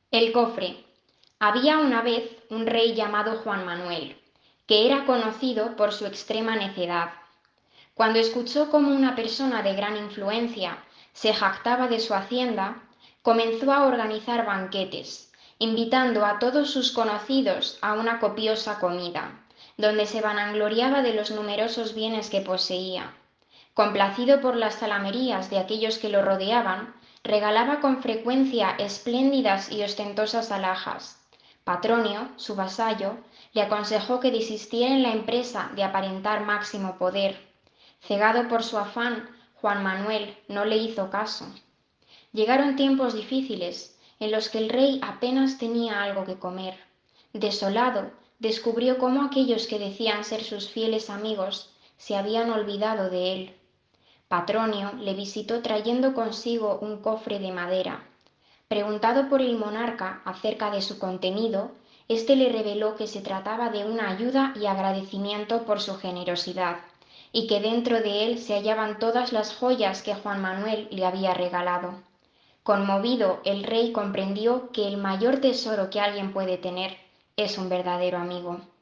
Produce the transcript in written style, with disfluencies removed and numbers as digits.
El cofre. Había una vez un rey llamado Juan Manuel, que era conocido por su extrema necedad. Cuando escuchó cómo una persona de gran influencia se jactaba de su hacienda, comenzó a organizar banquetes, invitando a todos sus conocidos a una copiosa comida, donde se vanagloriaba de los numerosos bienes que poseía. Complacido por las zalamerías de aquellos que lo rodeaban, regalaba con frecuencia espléndidas y ostentosas alhajas. Patronio, su vasallo, le aconsejó que desistiera en la empresa de aparentar máximo poder. Cegado por su afán, Juan Manuel no le hizo caso. Llegaron tiempos difíciles, en los que el rey apenas tenía algo que comer. Desolado, descubrió cómo aquellos que decían ser sus fieles amigos se habían olvidado de él. Patronio le visitó trayendo consigo un cofre de madera. Preguntado por el monarca acerca de su contenido, éste le reveló que se trataba de una ayuda y agradecimiento por su generosidad, y que dentro de él se hallaban todas las joyas que Juan Manuel le había regalado. Conmovido, el rey comprendió que el mayor tesoro que alguien puede tener es un verdadero amigo.